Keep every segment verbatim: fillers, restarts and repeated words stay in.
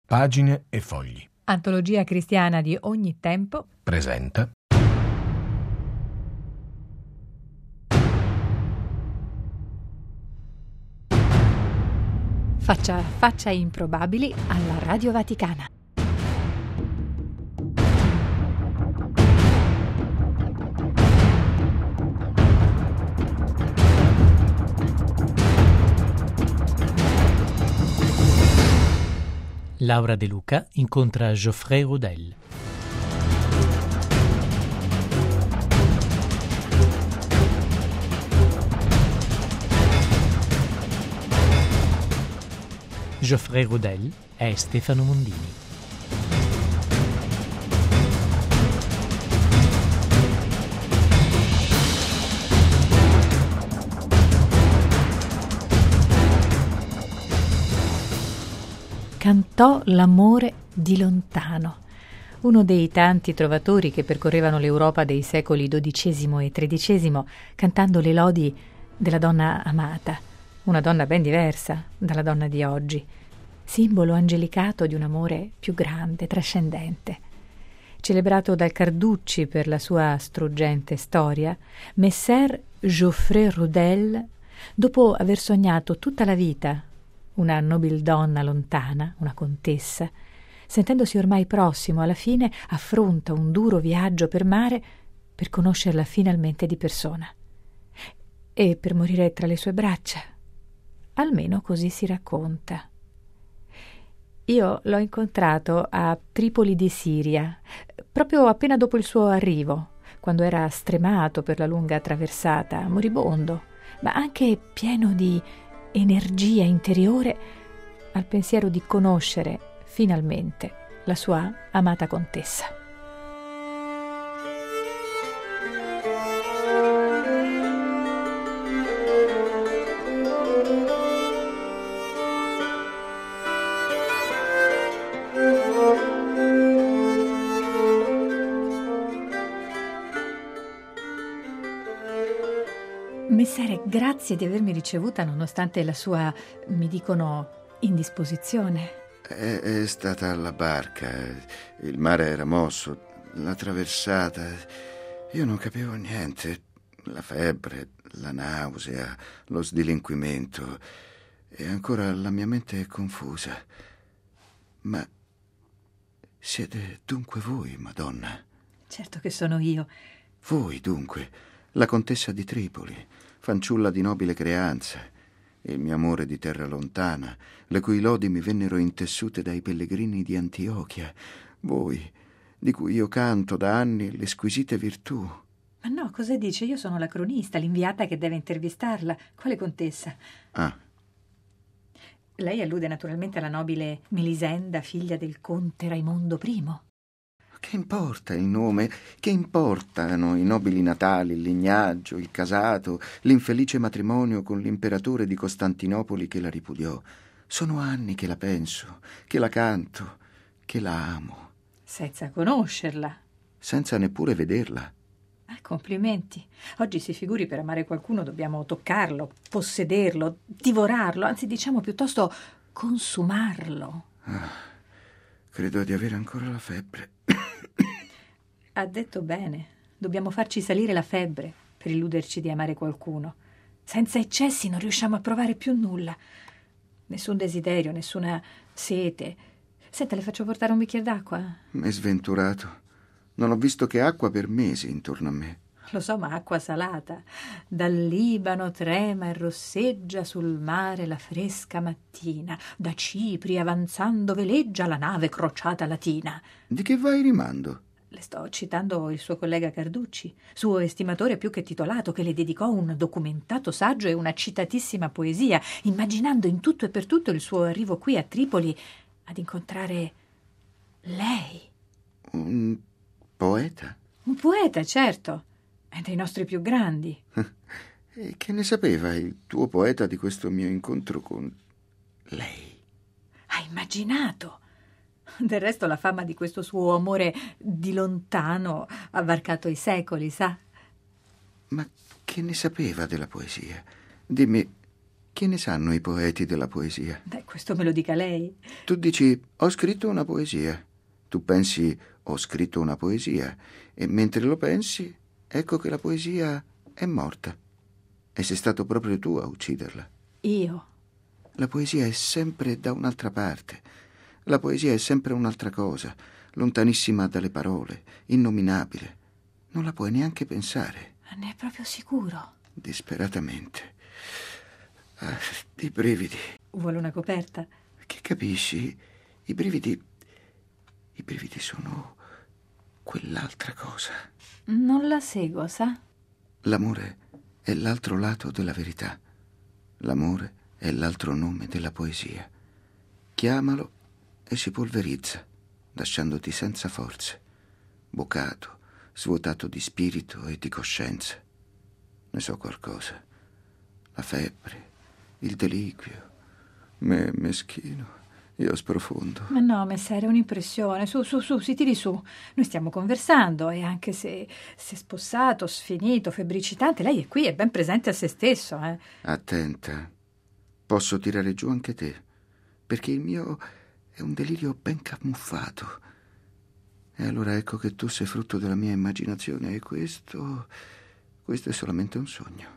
Pagine e fogli. Antologia cristiana di ogni tempo. Presenta. Faccia a faccia improbabili alla Radio Vaticana. Laura De Luca incontra Geoffrey Rudel. Geoffrey Rudel è Stefano Mondini. Cantò l'amore di lontano, uno dei tanti trovatori che percorrevano l'Europa dei secoli dodicesimo e tredicesimo, cantando le lodi della donna amata, una donna ben diversa dalla donna di oggi, simbolo angelicato di un amore più grande, trascendente. Celebrato dal Carducci per la sua struggente storia, Messer Geoffrey Rudel, dopo aver sognato tutta la vita una nobildonna lontana, una contessa, sentendosi ormai prossimo alla fine, affronta un duro viaggio per mare per conoscerla finalmente di persona e per morire tra le sue braccia. Almeno così si racconta. Io l'ho incontrato a Tripoli di Siria, proprio appena dopo il suo arrivo, quando era stremato per la lunga traversata, moribondo, ma anche pieno di energia interiore al pensiero di conoscere finalmente la sua amata contessa. Messere, grazie di avermi ricevuta nonostante la sua, mi dicono, indisposizione. È, è stata la barca, il mare era mosso, la traversata, io non capivo niente, la febbre, la nausea, lo sdilinquimento, e ancora la mia mente è confusa. Ma siete dunque voi, Madonna? Certo che sono io. Voi, dunque, la contessa di Tripoli, fanciulla di nobile creanza, il mio amore di terra lontana, le cui lodi mi vennero intessute dai pellegrini di Antiochia, voi, di cui io canto da anni le squisite virtù. Ma no, cosa dice? Io sono la cronista, l'inviata che deve intervistarla. Quale contessa? Ah. Lei allude naturalmente alla nobile Melisenda, figlia del conte Raimondo primo. Che importa il nome? Che importano i nobili natali, il lignaggio, il casato, l'infelice matrimonio con l'imperatore di Costantinopoli che la ripudiò? Sono anni che la penso, che la canto, che la amo. Senza conoscerla. Senza neppure vederla. Ah, complimenti. Oggi si figuri, per amare qualcuno dobbiamo toccarlo, possederlo, divorarlo, anzi diciamo piuttosto consumarlo. Ah, credo di avere ancora la febbre. Ha detto bene, dobbiamo farci salire la febbre per illuderci di amare qualcuno. Senza eccessi non riusciamo a provare più nulla. Nessun desiderio, nessuna sete. Senta, le faccio portare un bicchiere d'acqua? M'è sventurato. Non ho visto che acqua per mesi intorno a me. Lo so, ma acqua salata. Dal Libano trema e rosseggia sul mare la fresca mattina. Da Cipri avanzando veleggia la nave crociata latina. Di che vai rimando? Le sto citando il suo collega Carducci, suo estimatore più che titolato, che le dedicò un documentato saggio e una citatissima poesia, immaginando in tutto e per tutto il suo arrivo qui a Tripoli ad incontrare lei. Un poeta? Un poeta, certo, è dei nostri più grandi. E che ne sapeva il tuo poeta di questo mio incontro con lei? Ha immaginato. Del resto la fama di questo suo amore di lontano ha varcato i secoli, sa? Ma che ne sapeva della poesia? Dimmi, Che ne sanno i poeti della poesia? Beh, questo me lo dica lei. Tu dici, ho scritto una poesia. Tu pensi, ho scritto una poesia. E mentre lo pensi, ecco che la poesia è morta. E sei stato proprio tu a ucciderla. Io? La poesia è sempre da un'altra parte. La poesia è sempre un'altra cosa, lontanissima dalle parole, innominabile. Non la puoi neanche pensare. Ma ne è proprio sicuro? Disperatamente. Ah, i brividi. Vuole una coperta? Che capisci? I brividi... I brividi sono quell'altra cosa. Non la seguo, sa? L'amore è l'altro lato della verità. L'amore è l'altro nome della poesia. Chiamalo e si polverizza, lasciandoti senza forze, bocato, svuotato di spirito e di coscienza. Ne so qualcosa. La febbre, il deliquio, me meschino, io sprofondo. Ma no, messere, è un'impressione. Su, su, su, si tiri su. Noi stiamo conversando e anche se si è spossato, sfinito, febbricitante, lei è qui, è ben presente a se stesso, eh. Attenta, posso tirare giù anche te, perché il mio è un delirio ben camuffato. E allora ecco che tu sei frutto della mia immaginazione e questo... questo è solamente un sogno.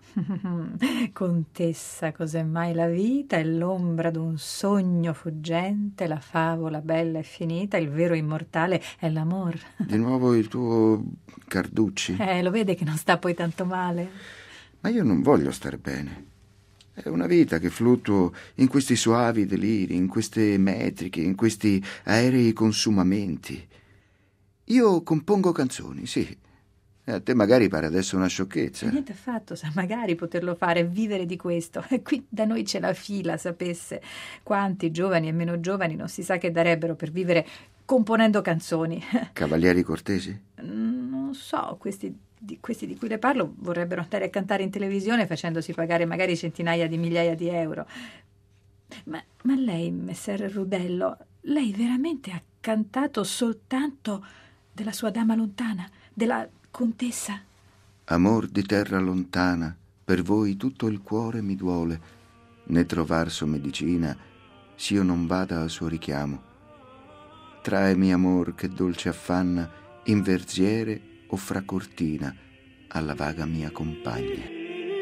Contessa, cos'è mai la vita? È l'ombra d'un sogno fuggente, la favola bella e finita, il vero immortale è l'amor. Di nuovo il tuo Carducci? Eh, lo vede che non sta poi tanto male? Ma io non voglio stare bene. È una vita che fluttuo in questi suavi deliri, in queste metriche, in questi aerei consumamenti. Io compongo canzoni, sì. E a te magari pare adesso una sciocchezza. Niente affatto, sa, magari poterlo fare, vivere di questo. E qui da noi c'è la fila, sapesse. Quanti giovani e meno giovani non si sa che darebbero per vivere componendo canzoni. Cavalieri cortesi? Non so, questi di, questi di cui le parlo vorrebbero andare a cantare in televisione facendosi pagare magari centinaia di migliaia di euro. Ma, ma lei, messer Rudello, lei veramente ha cantato soltanto della sua dama lontana, della contessa? Amor di terra lontana, per voi tutto il cuore mi duole, né trovar so medicina, s'io non vada al suo richiamo. Traemi amor che dolce affanna, in verziere o fra cortina, alla vaga mia compagna.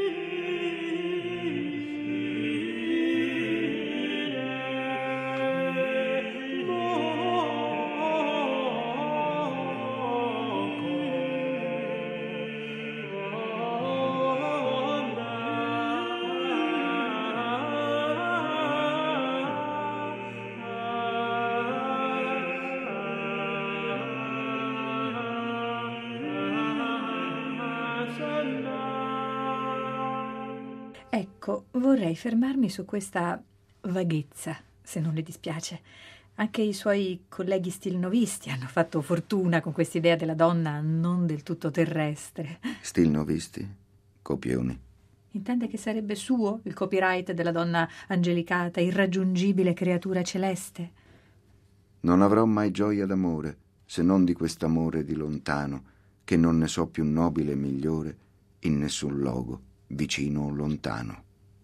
Ecco, vorrei fermarmi su questa vaghezza, se non le dispiace. Anche i suoi colleghi stilnovisti hanno fatto fortuna con quest'idea della donna non del tutto terrestre. Stilnovisti? Copioni. Intende che sarebbe suo il copyright della donna angelicata, irraggiungibile creatura celeste? Non avrò mai gioia d'amore, se non di quest'amore di lontano, che non ne so più nobile e migliore in nessun logo, vicino o lontano.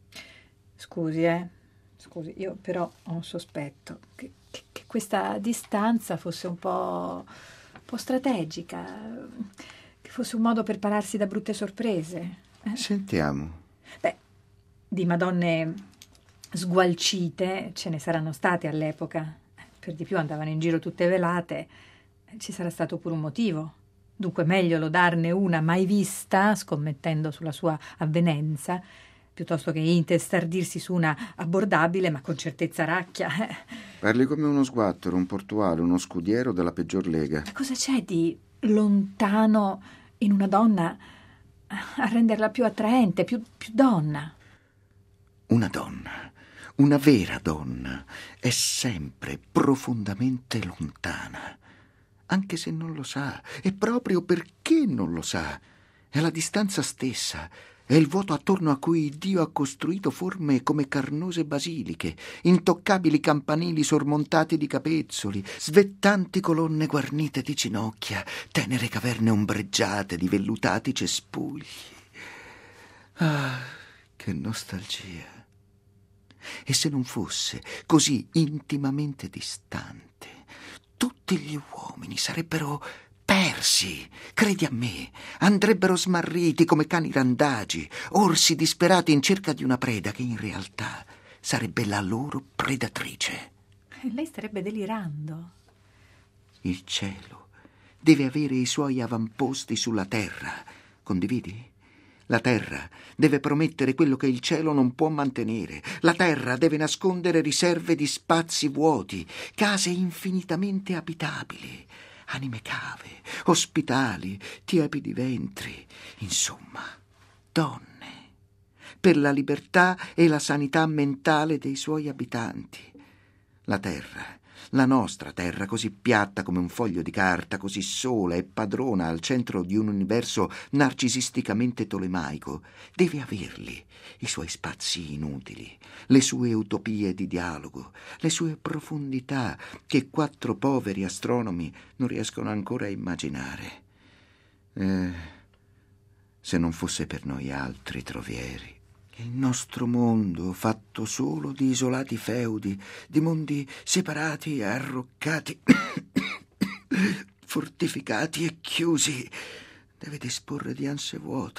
Scusi, eh. Scusi, io però ho un sospetto che, che, che questa distanza fosse un po', un po' strategica, che fosse un modo per pararsi da brutte sorprese. Eh? Sentiamo. Beh, di madonne sgualcite ce ne saranno state all'epoca. Per di più andavano in giro tutte velate. Ci sarà stato pure un motivo. Dunque meglio lodarne una mai vista, scommettendo sulla sua avvenenza, piuttosto che intestardirsi su una abbordabile ma con certezza racchia. Parli come uno sguattero, un portuale, uno scudiero della peggior lega. Ma cosa c'è di lontano in una donna a renderla più attraente, più, più donna? Una donna, una vera donna, è sempre profondamente lontana. Anche se non lo sa, e proprio perché non lo sa, è la distanza stessa, è il vuoto attorno a cui Dio ha costruito forme come carnose basiliche, intoccabili campanili sormontati di capezzoli, svettanti colonne guarnite di ginocchia, tenere caverne ombreggiate di vellutati cespugli. Ah, che nostalgia! E se non fosse così intimamente distante, tutti gli uomini sarebbero persi, credi a me, andrebbero smarriti come cani randagi, orsi disperati in cerca di una preda che in realtà sarebbe la loro predatrice. Lei starebbe delirando. Il cielo deve avere i suoi avamposti sulla terra, condividi? La terra deve promettere quello che il cielo non può mantenere. La terra deve nascondere riserve di spazi vuoti, case infinitamente abitabili, anime cave, ospitali, tiepidi ventri, insomma, donne, per la libertà e la sanità mentale dei suoi abitanti. La terra, la nostra terra, così piatta come un foglio di carta, così sola e padrona al centro di un universo narcisisticamente tolemaico, deve averli i suoi spazi inutili, le sue utopie di dialogo, le sue profondità che quattro poveri astronomi non riescono ancora a immaginare. Eh, se non fosse per noi altri trovieri. Il nostro mondo, fatto solo di isolati feudi, di mondi separati e arroccati, fortificati e chiusi, deve disporre di anse vuote,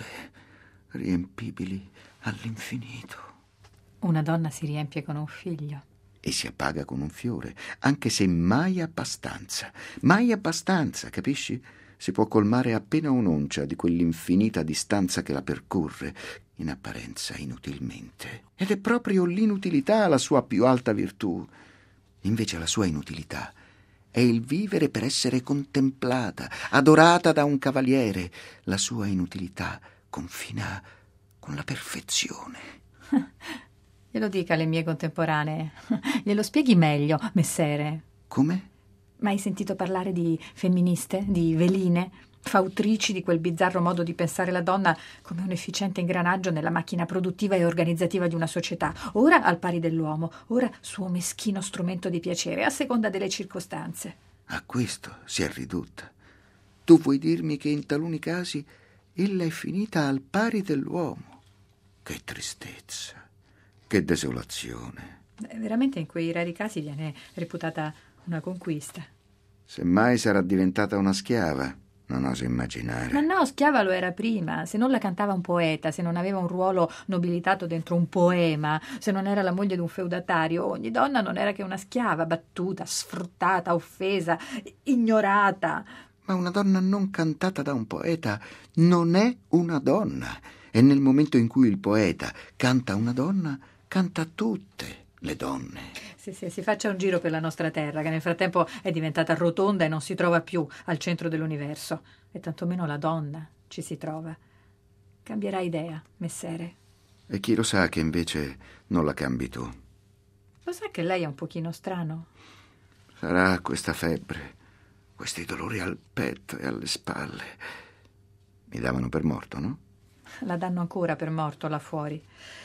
riempibili all'infinito. Una donna si riempie con un figlio. E si appaga con un fiore, anche se mai abbastanza. Mai abbastanza, capisci? Si può colmare appena un'oncia di quell'infinita distanza che la percorre, in apparenza inutilmente. Ed è proprio l'inutilità la sua più alta virtù. Invece la sua inutilità è il vivere per essere contemplata, adorata da un cavaliere. La sua inutilità confina con la perfezione. Glielo dica alle mie contemporanee. Glielo spieghi meglio, messere. Come? Mai sentito parlare di femministe, di veline, fautrici di quel bizzarro modo di pensare la donna come un efficiente ingranaggio nella macchina produttiva e organizzativa di una società, ora al pari dell'uomo, ora suo meschino strumento di piacere, a seconda delle circostanze? A questo si è ridotta. Tu vuoi dirmi che in taluni casi ella è finita al pari dell'uomo? Che tristezza, che desolazione. Eh, veramente in quei rari casi viene reputata una conquista. Semmai sarà diventata una schiava, non oso immaginare. Ma no, schiava lo era prima. Se non la cantava un poeta, se non aveva un ruolo nobilitato dentro un poema, se non era la moglie di un feudatario, ogni donna non era che una schiava, battuta, sfruttata, offesa, ignorata. Ma una donna non cantata da un poeta non è una donna. E nel momento in cui il poeta canta una donna, canta tutte le donne. Sì, sì, si faccia un giro per la nostra terra, che nel frattempo è diventata rotonda e non si trova più al centro dell'universo. E tantomeno la donna ci si trova. Cambierà idea, messere. E chi lo sa che invece non la cambi tu? Lo sa che lei è un pochino strano? Sarà questa febbre, questi dolori al petto e alle spalle. Mi davano per morto, no? La danno ancora per morto là fuori.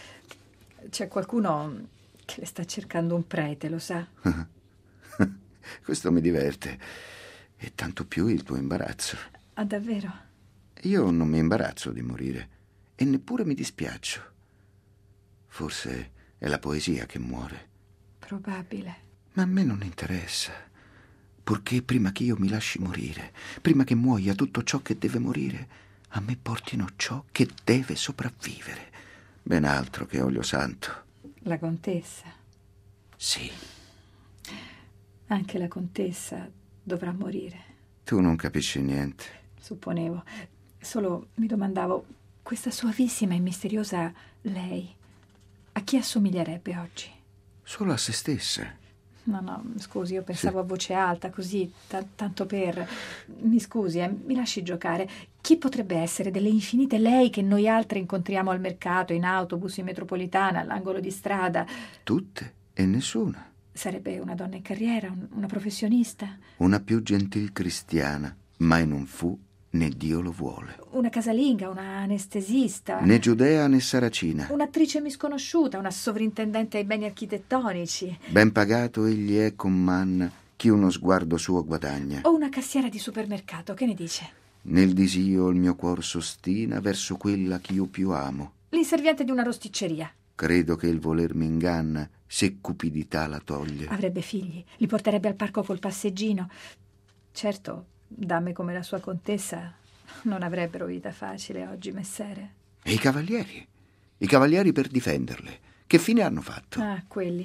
C'è qualcuno che le sta cercando un prete, lo sa? Questo mi diverte. E tanto più il tuo imbarazzo. Ah, davvero? Io non mi imbarazzo di morire e neppure mi dispiaccio. Forse è la poesia che muore. Probabile. Ma a me non interessa. Purché prima che io mi lasci morire, prima che muoia tutto ciò che deve morire, a me portino ciò che deve sopravvivere. Ben altro che olio santo. La contessa? Sì. Anche la contessa dovrà morire. Tu non capisci niente. Supponevo. Solo mi domandavo, questa suavissima e misteriosa lei, a chi assomiglierebbe oggi? Solo a se stessa. No, no, scusi, io pensavo Sì. a voce alta, così, t- tanto per... Mi scusi, eh, mi lasci giocare. Chi potrebbe essere delle infinite lei che noi altri incontriamo al mercato, in autobus, in metropolitana, all'angolo di strada? Tutte e nessuna. Sarebbe una donna in carriera, un- una professionista? Una più gentil cristiana, mai non fu, né Dio lo vuole. Una casalinga, una anestesista? Né giudea né saracina. Un'attrice misconosciuta, una sovrintendente ai beni architettonici? Ben pagato egli è con manna chi uno sguardo suo guadagna. O una cassiera di supermercato, che ne dice? Nel disio il mio cuor s'ostina verso quella ch'io più amo. L'inserviente di una rosticceria? Credo che il volermi inganna se cupidità la toglie. Avrebbe figli, li porterebbe al parco col passeggino. Certo, dame come la sua contessa non avrebbero vita facile oggi, messere. E i cavalieri? I cavalieri per difenderle, che fine hanno fatto? Ah, quelli.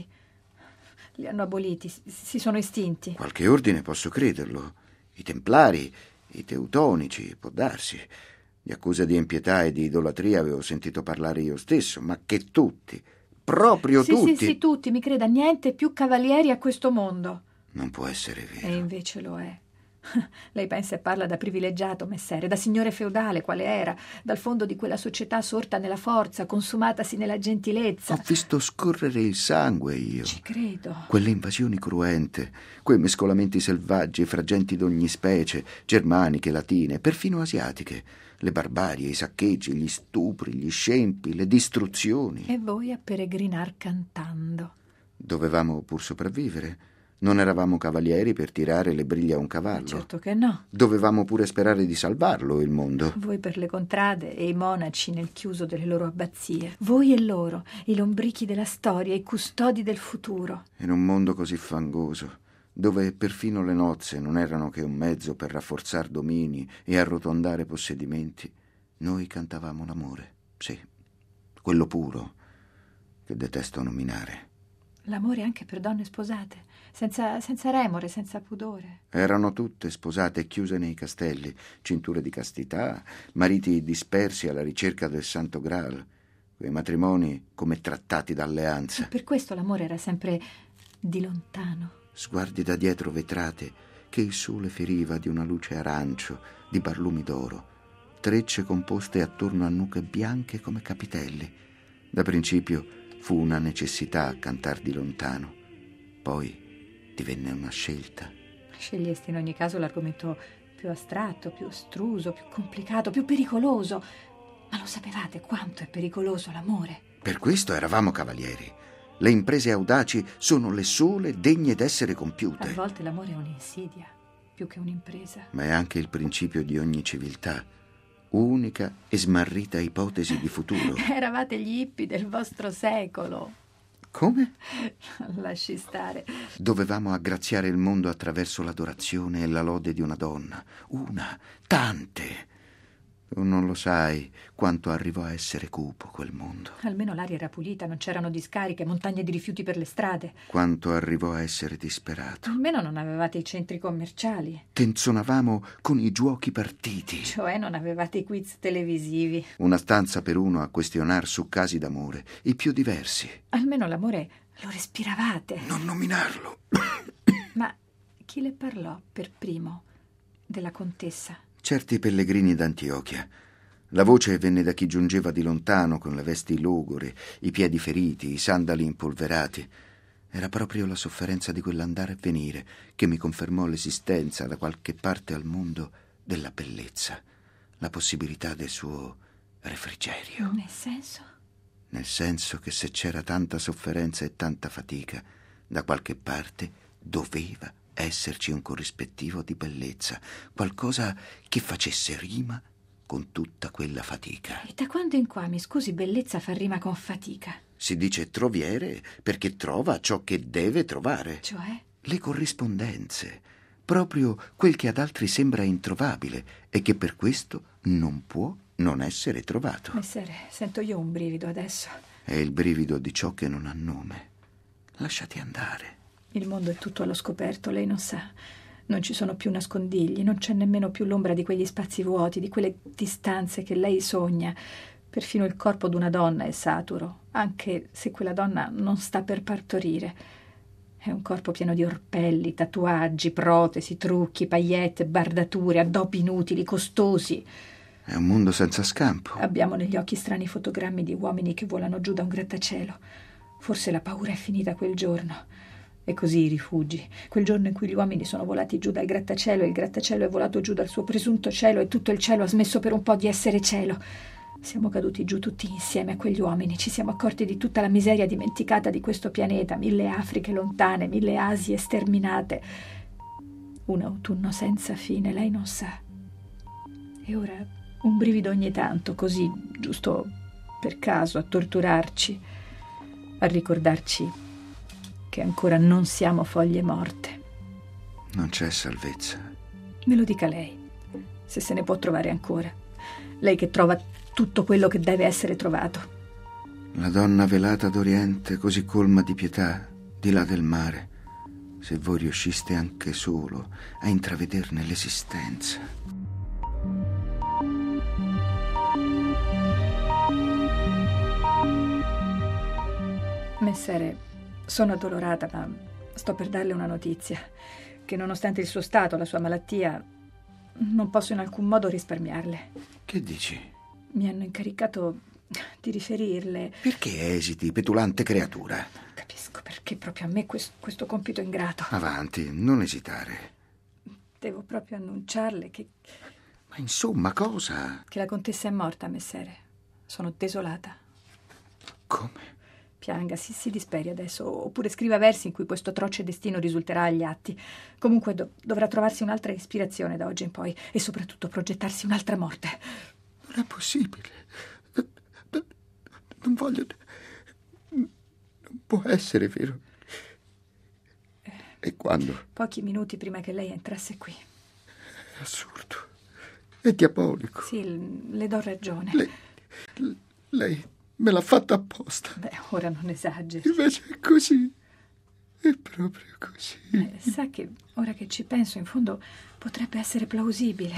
Li hanno aboliti, si sono estinti. Qualche ordine posso crederlo. I templari, i teutonici, può darsi. Di accuse di impietà e di idolatria avevo sentito parlare io stesso, ma che tutti, proprio sì, tutti... Sì, sì, tutti, mi creda, niente più cavalieri a questo mondo. Non può essere vero. E invece lo è. Lei pensa e parla da privilegiato, messere, da signore feudale, quale era, dal fondo di quella società sorta nella forza, consumatasi nella gentilezza. Ho visto scorrere il sangue io. Ci credo. Quelle invasioni cruente, quei mescolamenti selvaggi fra genti d'ogni specie, germaniche, latine, perfino asiatiche, le barbarie, i saccheggi, gli stupri, gli scempi, le distruzioni. E voi a peregrinar cantando. Dovevamo pur sopravvivere. Non eravamo cavalieri per tirare le briglie a un cavallo. Ma certo che no. Dovevamo pure sperare di salvarlo, il mondo. Voi per le contrade e i monaci nel chiuso delle loro abbazie. Voi e loro, i lombrichi della storia, i custodi del futuro. In un mondo così fangoso, dove perfino le nozze non erano che un mezzo per rafforzar domini e arrotondare possedimenti, noi cantavamo l'amore, sì, quello puro, che detesto nominare. L'amore anche per donne sposate, senza, senza remore, senza pudore. Erano tutte sposate e chiuse nei castelli, cinture di castità, mariti dispersi alla ricerca del Santo Graal, quei matrimoni come trattati d'alleanza. E per questo l'amore era sempre di lontano. Sguardi da dietro vetrate che il sole feriva di una luce arancio, di barlumi d'oro, trecce composte attorno a nuche bianche come capitelli. Da principio fu una necessità cantar di lontano, poi divenne una scelta. Scegliesti in ogni caso l'argomento più astratto, più astruso, più complicato, più pericoloso. Ma lo sapevate quanto è pericoloso l'amore? Per questo eravamo cavalieri. Le imprese audaci sono le sole degne d'essere compiute. A volte l'amore è un'insidia, più che un'impresa. Ma è anche il principio di ogni civiltà, unica e smarrita ipotesi di futuro. Eravate gli hippie del vostro secolo. Come? Lasci stare. Dovevamo aggraziare il mondo attraverso l'adorazione e la lode di una donna. Una, tante. Tu non lo sai quanto arrivò a essere cupo quel mondo. Almeno l'aria era pulita, non c'erano discariche, montagne di rifiuti per le strade. Quanto arrivò a essere disperato. Almeno non avevate i centri commerciali. Tenzonavamo con i giuochi partiti. Cioè non avevate i quiz televisivi. Una stanza per uno a questionar su casi d'amore, i più diversi. Almeno l'amore lo respiravate. Non nominarlo. Ma chi le parlò per primo della contessa? Certi pellegrini d'Antiochia. La voce venne da chi giungeva di lontano con le vesti logore, i piedi feriti, i sandali impolverati. Era proprio la sofferenza di quell'andare e venire che mi confermò l'esistenza da qualche parte al mondo della bellezza, la possibilità del suo refrigerio. Nel senso? Nel senso che se c'era tanta sofferenza e tanta fatica, da qualche parte doveva esserci un corrispettivo di bellezza, qualcosa che facesse rima con tutta quella fatica. E da quando in qua, mi scusi, bellezza fa rima con fatica? Si dice troviere perché trova ciò che deve trovare. Cioè? Le corrispondenze, proprio quel che ad altri sembra introvabile e che per questo non può non essere trovato. Messere, sento io un brivido adesso. È il brivido di ciò che non ha nome. Lasciati andare. Il mondo è tutto allo scoperto, lei non sa. Non ci sono più nascondigli, non c'è nemmeno più l'ombra di quegli spazi vuoti, di quelle distanze che lei sogna. Perfino il corpo d'una donna è saturo, anche se quella donna non sta per partorire. È un corpo pieno di orpelli, tatuaggi, protesi, trucchi, paillette, bardature, addobbi inutili, costosi. È un mondo senza scampo. Abbiamo negli occhi strani fotogrammi di uomini che volano giù da un grattacielo. Forse la paura è finita quel giorno. E così i rifugi, quel giorno in cui gli uomini sono volati giù dal grattacielo e il grattacielo è volato giù dal suo presunto cielo e tutto il cielo ha smesso per un po' di essere cielo. Siamo caduti giù tutti insieme a quegli uomini, ci siamo accorti di tutta la miseria dimenticata di questo pianeta, mille Afriche lontane, mille Asie sterminate. Un autunno senza fine, lei non sa. E ora un brivido ogni tanto, così, giusto per caso, a torturarci. a ricordarci che ancora non siamo foglie morte. Non c'è salvezza. Me lo dica lei, se se ne può trovare ancora. Lei che trova tutto quello che deve essere trovato. La donna velata d'Oriente, così colma di pietà, di là del mare, se voi riusciste anche solo a intravederne l'esistenza. Messere, sono addolorata, ma sto per darle una notizia, che nonostante il suo stato, la sua malattia, non posso in alcun modo risparmiarle. Che dici? Mi hanno incaricato di riferirle. Perché esiti, petulante creatura? Capisco perché proprio a me questo, questo compito ingrato. Avanti, non esitare. Devo proprio annunciarle che... Ma insomma, cosa? Che la contessa è morta, messere. Sono desolata. Come? Pianga, si, si disperi adesso, oppure scriva versi in cui questo atroce destino risulterà agli atti. Comunque do, dovrà trovarsi un'altra ispirazione da oggi in poi e soprattutto progettarsi un'altra morte. Non è possibile. Non voglio... Non può essere vero. E quando? Pochi minuti prima che lei entrasse qui. È assurdo. È diabolico. Sì, le do ragione. Lei... Lei... me l'ha fatta apposta. Beh, ora non esageri. Invece è così. È proprio così. Eh, sa che ora che ci penso, in fondo potrebbe essere plausibile.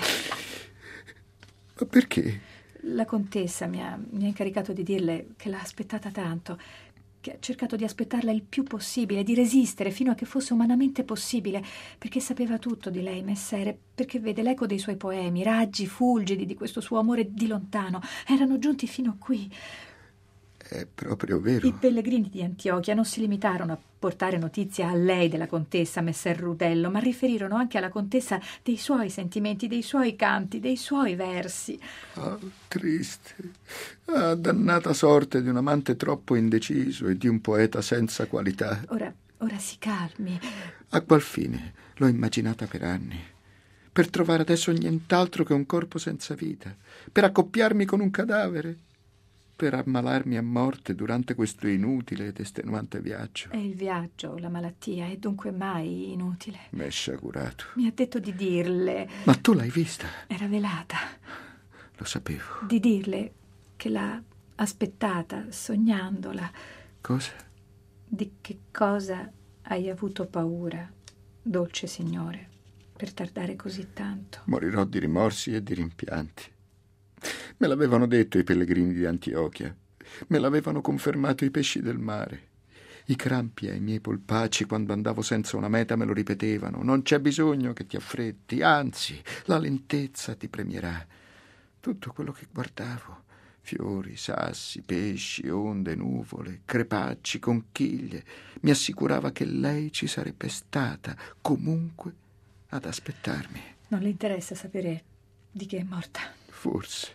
Ma perché? La contessa mi ha, mi ha incaricato di dirle che l'ha aspettata tanto, che ha cercato di aspettarla il più possibile, di resistere fino a che fosse umanamente possibile, perché sapeva tutto di lei, messere, perché vede l'eco dei suoi poemi, raggi fulgidi di questo suo amore di lontano, erano giunti fino qui. È proprio vero. I pellegrini di Antiochia non si limitarono a portare notizia a lei della contessa, messer Rudello, ma riferirono anche alla contessa dei suoi sentimenti, dei suoi canti, dei suoi versi. Ah, triste. Ah, dannata sorte di un amante troppo indeciso e di un poeta senza qualità. Ora, ora si calmi. A qual fine? L'ho immaginata per anni. Per trovare adesso nient'altro che un corpo senza vita. Per accoppiarmi con un cadavere. Per ammalarmi a morte durante questo inutile ed estenuante viaggio. È il viaggio, la malattia, è dunque mai inutile. M'è sciagurato. Mi ha detto di dirle... Ma tu l'hai vista? Era velata. Lo sapevo. Di dirle che l'ha aspettata, sognandola. Cosa? Di che cosa hai avuto paura, dolce signore, per tardare così tanto? Morirò di rimorsi e di rimpianti. Me l'avevano detto i pellegrini di Antiochia, me l'avevano confermato i pesci del mare. I crampi ai miei polpacci quando andavo senza una meta me lo ripetevano. Non c'è bisogno che ti affretti, anzi, la lentezza ti premierà. Tutto quello che guardavo, fiori, sassi, pesci, onde, nuvole, crepacci, conchiglie, mi assicurava che lei ci sarebbe stata, comunque, ad aspettarmi. Non le interessa sapere di che è morta? Forse.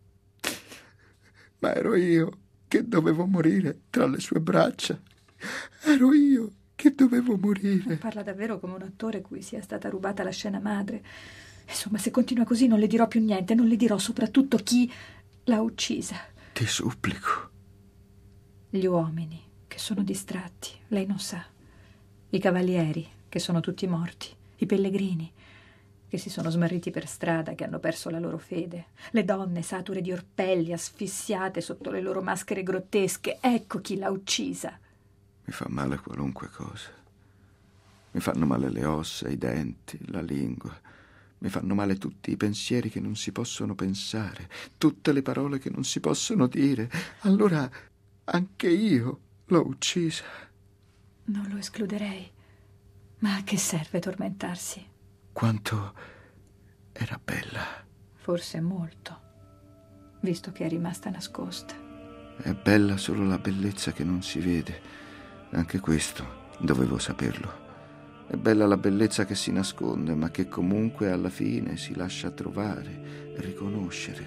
Ma ero io che dovevo morire tra le sue braccia. Ero io che dovevo morire. Parla davvero come un attore cui sia stata rubata la scena madre. Insomma, se continua così non le dirò più niente, non le dirò soprattutto chi l'ha uccisa. Ti supplico. Gli uomini che sono distratti, lei non sa. I cavalieri che sono tutti morti. I pellegrini che si sono smarriti per strada, che hanno perso la loro fede, le donne sature di orpelli, asfissiate sotto le loro maschere grottesche. Ecco chi l'ha uccisa. Mi fa male qualunque cosa. Mi fanno male le ossa, i denti, la lingua. Mi fanno male tutti i pensieri che non si possono pensare, tutte le parole che non si possono dire. Allora anche io l'ho uccisa. Non lo escluderei. Ma a che serve tormentarsi? Quanto era bella. Forse molto, visto che è rimasta nascosta. È bella solo la bellezza che non si vede. Anche questo dovevo saperlo. È bella la bellezza che si nasconde, ma che comunque alla fine si lascia trovare, riconoscere.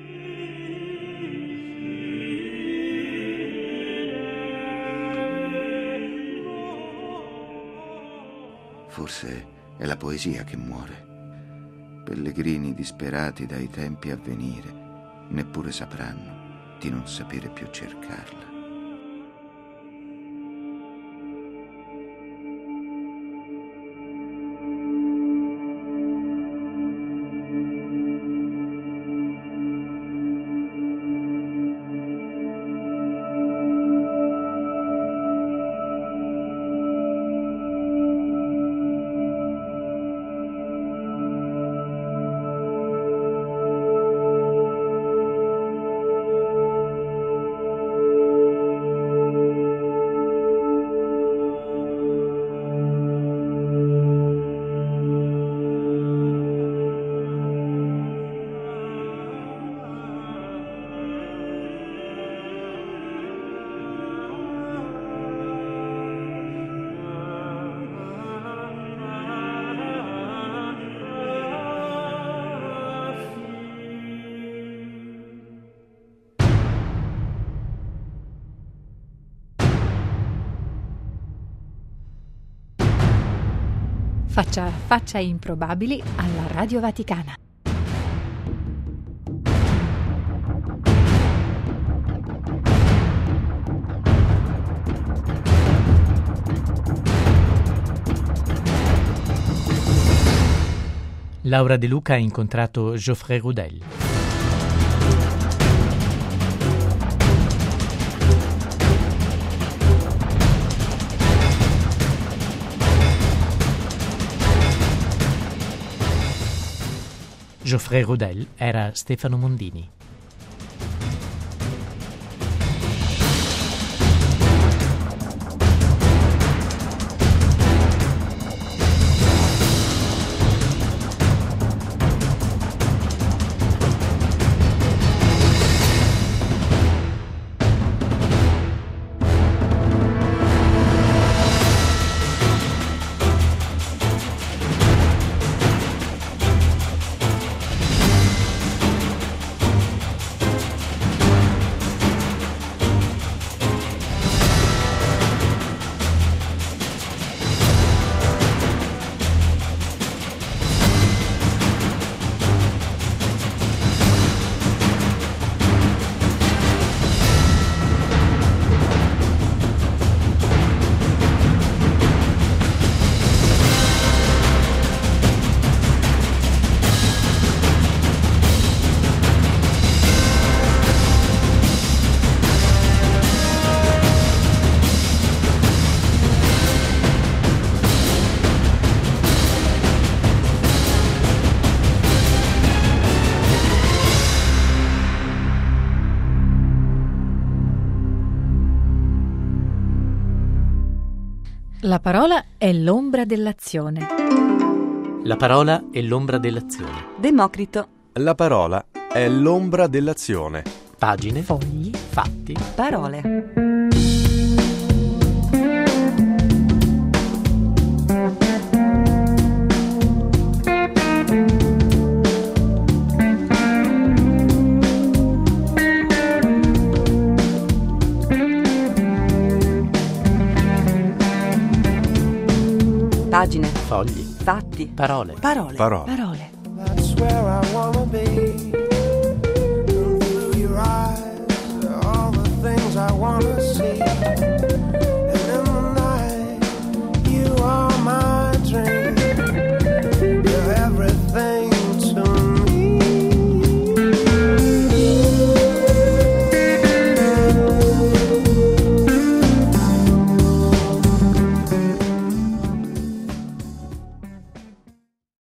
Forse è la poesia che muore. Pellegrini disperati dai tempi a venire neppure sapranno di non sapere più cercarla. Faccia Faccia Improbabili alla Radio Vaticana. Laura De Luca ha incontrato Geoffrey Rudel. Geoffrey Rudel era Stefano Mondini. La parola è l'ombra dell'azione. La parola è l'ombra dell'azione. Democrito. La parola è l'ombra dell'azione. Pagine, Fogli, fatti, Parole. Pagine. fogli, Fatti. parole. Parole. Parole. parole. That's where I wanna be. And through your eyes, all the things I wanna see. And in the night, you are my dream.